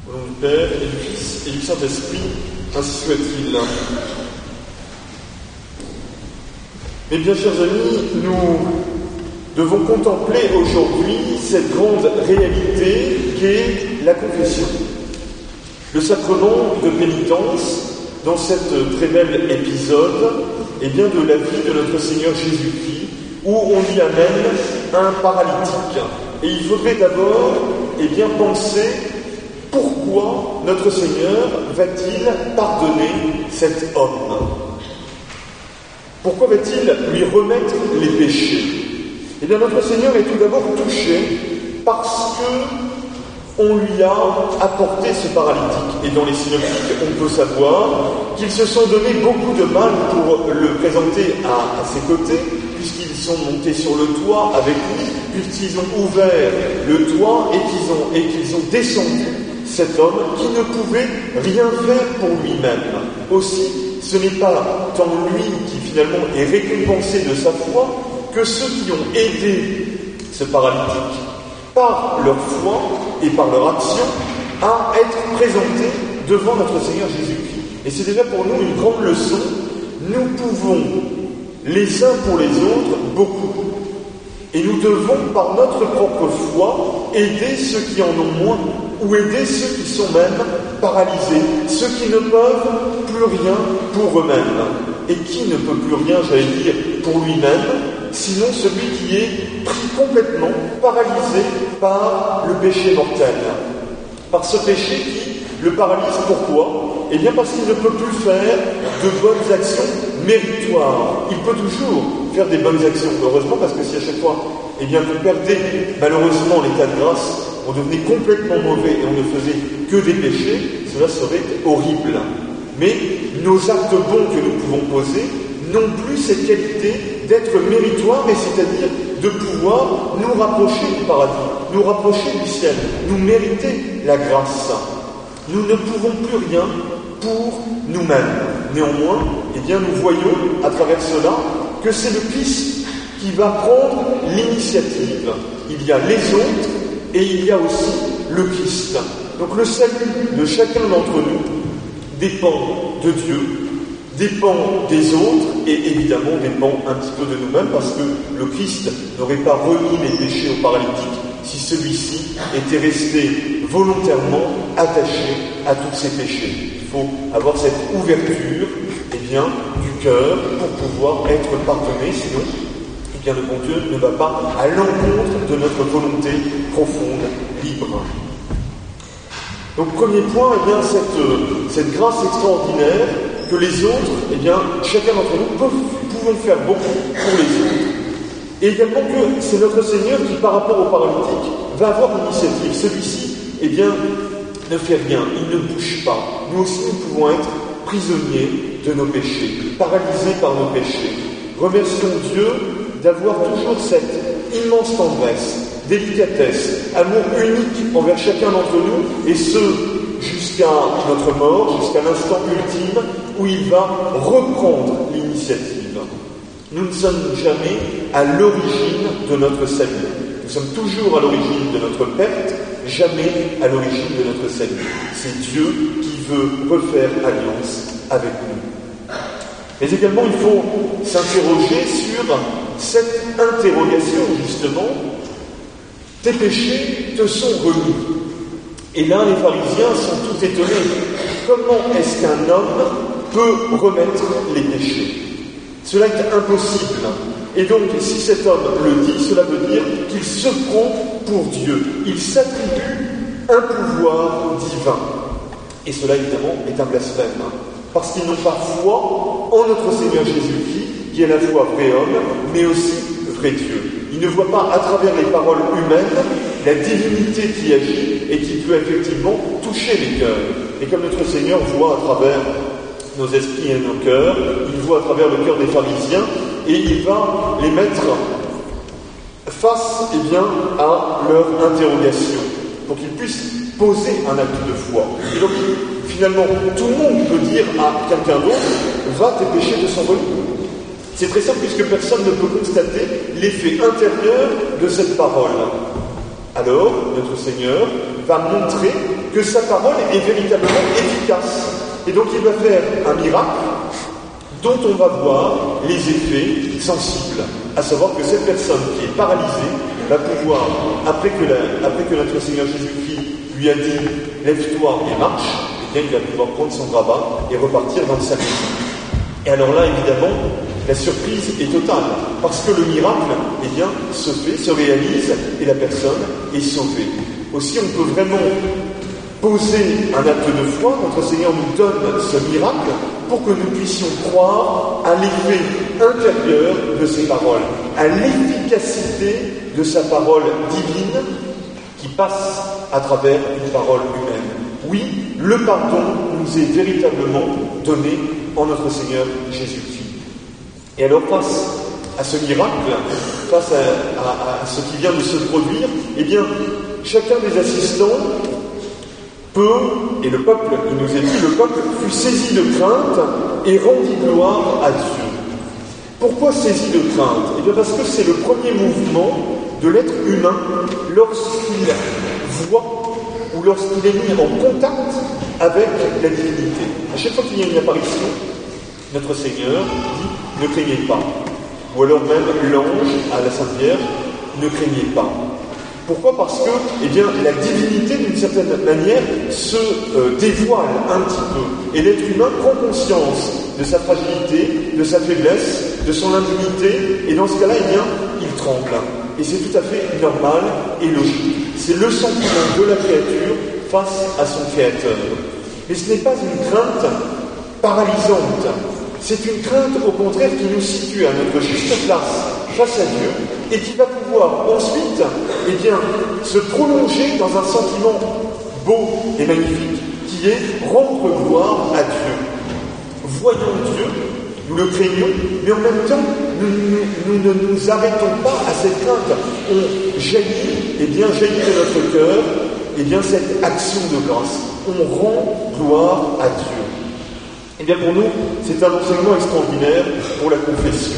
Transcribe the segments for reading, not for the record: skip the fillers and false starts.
Au nom du Père, et du Fils, et du Saint-Esprit, ainsi soit-il. Mes bien chers amis, nous devons contempler aujourd'hui cette grande réalité qu'est la confession. Le sacrement de pénitence, dans cet très bel épisode, est bien de la vie de notre Seigneur Jésus-Christ, où on y amène un paralytique. Et il faudrait d'abord penser pourquoi notre Seigneur va-t-il pardonner cet homme? Pourquoi va-t-il lui remettre les péchés? Eh bien, notre Seigneur est tout d'abord touché parce qu'on lui a apporté ce paralytique. Et dans les synoptiques, on peut savoir qu'ils se sont donné beaucoup de mal pour le présenter à ses côtés, puisqu'ils sont montés sur le toit avec lui, puisqu'ils ont ouvert le toit et qu'ils ont descendu cet homme qui ne pouvait rien faire pour lui-même. Aussi, ce n'est pas tant lui qui finalement est récompensé de sa foi que ceux qui ont aidé ce paralytique par leur foi et par leur action à être présentés devant notre Seigneur Jésus-Christ. Et c'est déjà pour nous une grande leçon. Nous pouvons, les uns pour les autres, beaucoup. Et nous devons, par notre propre foi, aider ceux qui en ont moins, ou aider ceux qui sont même paralysés, ceux qui ne peuvent plus rien pour eux-mêmes. Et qui ne peut plus rien, j'allais dire, pour lui-même, sinon celui qui est pris complètement, paralysé par le péché mortel. Par ce péché qui le paralyse, pourquoi? Eh bien parce qu'il ne peut plus faire de bonnes actions méritoires. Il peut toujours faire des bonnes actions, heureusement, parce que si à chaque fois, vous perdez malheureusement l'état de grâce, on devenait complètement mauvais et on ne faisait que des péchés, cela serait horrible. Mais nos actes bons que nous pouvons poser n'ont plus cette qualité d'être méritoires, mais c'est-à-dire de pouvoir nous rapprocher du paradis, nous rapprocher du ciel, nous mériter la grâce. Nous ne pouvons plus rien pour nous-mêmes. Néanmoins, nous voyons à travers cela que c'est le Christ qui va prendre l'initiative. Il y a les autres et il y a aussi le Christ. Donc le salut de chacun d'entre nous dépend de Dieu, dépend des autres et évidemment dépend un petit peu de nous-mêmes parce que le Christ n'aurait pas remis les péchés au paralytique si celui-ci était resté volontairement attaché à tous ses péchés. Il faut avoir cette ouverture du cœur pour pouvoir être pardonné, sinon le bon Dieu ne va pas à l'encontre de notre volonté profonde, libre. Donc premier point, cette grâce extraordinaire que les autres, chacun d'entre nous pouvons faire beaucoup pour les autres. Et également que c'est notre Seigneur qui, par rapport au paralytique, va avoir l'initiative. Celui-ci, ne fait rien, il ne bouge pas. Nous aussi, nous pouvons être prisonniers de nos péchés, paralysés par nos péchés. Remercions Dieu d'avoir toujours cette immense tendresse, délicatesse, amour unique envers chacun d'entre nous, et ce, jusqu'à notre mort, jusqu'à l'instant ultime, où il va reprendre l'initiative. Nous ne sommes jamais à l'origine de notre salut. Nous sommes toujours à l'origine de notre perte, jamais à l'origine de notre salut. C'est Dieu qui veut refaire alliance avec nous. Mais également, il faut s'interroger sur cette interrogation, justement. Tes péchés te sont remis. Et là, les pharisiens sont tout étonnés. Comment est-ce qu'un homme peut remettre les péchés? Cela est impossible. Et donc, si cet homme le dit, cela veut dire qu'il se prend pour Dieu. Il s'attribue un pouvoir divin. Et cela, évidemment, est un blasphème. Parce qu'ils n'ont pas foi en notre Seigneur Jésus-Christ, qui est à la fois vrai homme, mais aussi vrai Dieu. Ils ne voient pas à travers les paroles humaines la divinité qui agit et qui peut effectivement toucher les cœurs. Et comme notre Seigneur voit à travers nos esprits et nos cœurs, il voit à travers le cœur des pharisiens et il va les mettre face à leur interrogation pour qu'ils puissent poser un acte de foi. Et donc, finalement, tout le monde peut dire à quelqu'un d'autre « Va, tes péchés te sont remis ». C'est très simple puisque personne ne peut constater l'effet intérieur de cette parole. Alors, notre Seigneur va montrer que sa parole est véritablement efficace. Et donc il va faire un miracle dont on va voir les effets sensibles, à savoir que cette personne qui est paralysée va pouvoir, après que notre Seigneur Jésus-Christ lui a dit « lève-toi et marche », eh bien il va pouvoir prendre son grabat et repartir dans sa maison. Et alors là, évidemment, la surprise est totale, parce que le miracle, eh bien, se fait, se réalise, et la personne est sauvée. Aussi, on peut vraiment poser un acte de foi. Notre Seigneur nous donne ce miracle pour que nous puissions croire à l'effet intérieur de ses paroles, à l'efficacité de sa parole divine qui passe à travers une parole humaine. Oui, le pardon nous est véritablement donné en notre Seigneur Jésus-Christ. Et alors, face à ce miracle, face à ce qui vient de se produire, eh bien, chacun des assistants peut, et le peuple, il nous est dit, le peuple fut saisi de crainte et rendit gloire à Dieu. Pourquoi saisi de crainte ? Eh bien, parce que c'est le premier mouvement de l'être humain lorsqu'il voit ou lorsqu'il est mis en contact avec la divinité. À chaque fois qu'il y a une apparition, notre Seigneur dit « ne craignez pas ». Ou alors même l'ange à la Sainte Vierge « ne craignez pas ». Pourquoi ? Parce que, eh bien, la divinité, d'une certaine manière, se dévoile un petit peu. Et l'être humain prend conscience de sa fragilité, de sa faiblesse, de son indignité, et dans ce cas-là, eh bien, il tremble. Et c'est tout à fait normal et logique. C'est le sentiment de la créature face à son Créateur. Mais ce n'est pas une crainte paralysante. C'est une crainte, au contraire, qui nous situe à notre juste place face à Dieu et qui va pouvoir ensuite, eh bien, se prolonger dans un sentiment beau et magnifique, qui est rendre gloire à Dieu. Voyons Dieu, nous le craignons, mais en même temps, nous ne nous arrêtons pas à cette crainte. On jaillit, eh bien, jaillit de notre cœur, eh bien, cette action de grâce. On rend gloire à Dieu. Eh bien, pour nous, c'est un enseignement extraordinaire pour la confession.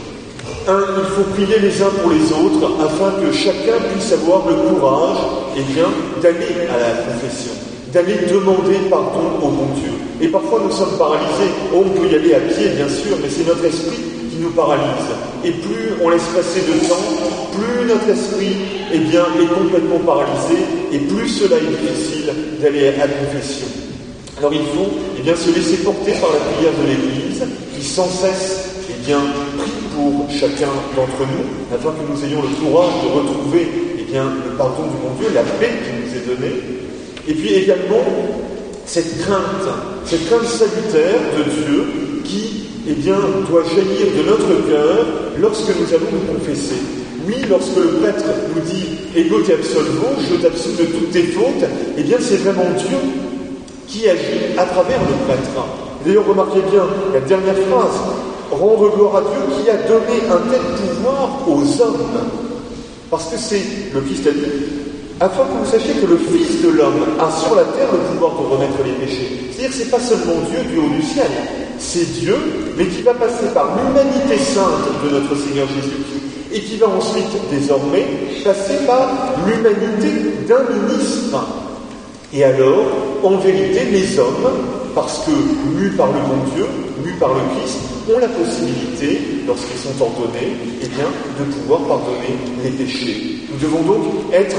Il faut prier les uns pour les autres afin que chacun puisse avoir le courage, eh bien, d'aller à la confession, d'aller demander pardon au bon Dieu. Et parfois, nous sommes paralysés. On peut y aller à pied, bien sûr, mais c'est notre esprit qui nous paralyse. Et plus on laisse passer de temps, plus notre esprit, eh bien, est complètement paralysé, et plus cela est difficile d'aller à la confession. Alors il faut, eh bien, se laisser porter par la prière de l'Église, qui sans cesse, eh bien, prie pour chacun d'entre nous, afin que nous ayons le courage de retrouver, eh bien, le pardon du bon Dieu, la paix qui nous est donnée. Et puis également, cette crainte salutaire de Dieu qui, eh bien, doit jaillir de notre cœur lorsque nous allons nous confesser. Oui, lorsque le prêtre nous dit « Ego te absolvo », je t'absolve de toutes tes fautes, eh bien, c'est vraiment Dieu qui agit à travers le prêtre. D'ailleurs, remarquez bien la dernière phrase, rendre gloire à Dieu qui a donné un tel pouvoir aux hommes. Parce que c'est, le Christ a dit, afin que vous sachiez que le Fils de l'homme a sur la terre le pouvoir de remettre les péchés. C'est-à-dire que ce n'est pas seulement Dieu du haut du ciel, c'est Dieu, mais qui va passer par l'humanité sainte de notre Seigneur Jésus-Christ, et qui va ensuite, désormais, passer par l'humanité d'un ministre. Et alors, en vérité, les hommes, parce que mus par le bon Dieu, mus par le Christ, ont la possibilité, lorsqu'ils sont ordonnés, eh bien, de pouvoir pardonner les péchés. Nous devons donc être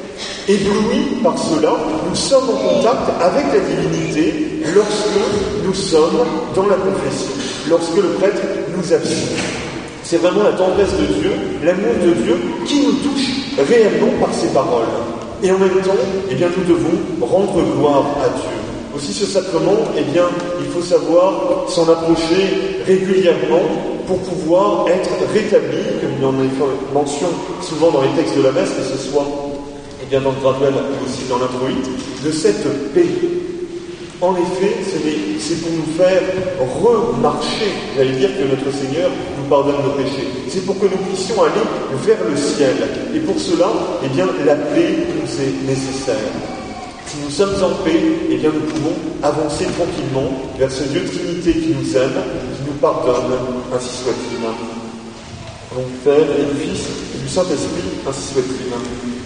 éblouis par cela. Nous sommes en contact avec la divinité lorsque nous sommes dans la confession, lorsque le prêtre nous absolve. C'est vraiment la tendresse de Dieu, l'amour de Dieu qui nous touche réellement par ses paroles. Et en même temps, eh bien, nous devons rendre gloire à Dieu. Aussi, ce sacrement, eh bien, il faut savoir s'en approcher régulièrement pour pouvoir être rétabli, comme il en est fait mention souvent dans les textes de la messe, que ce soit, eh bien, dans le graduel ou aussi dans l'introïte, de cette paix. En effet, c'est pour nous faire remarcher, j'allais dire que notre Seigneur nous pardonne nos péchés. C'est pour que nous puissions aller vers le ciel. Et pour cela, eh bien, la paix nous est nécessaire. Si nous sommes en paix, eh bien, nous pouvons avancer tranquillement vers ce Dieu Trinité qui nous aime, qui nous pardonne, ainsi soit-il. Donc, Père et du Fils et du Saint-Esprit, ainsi soit-il.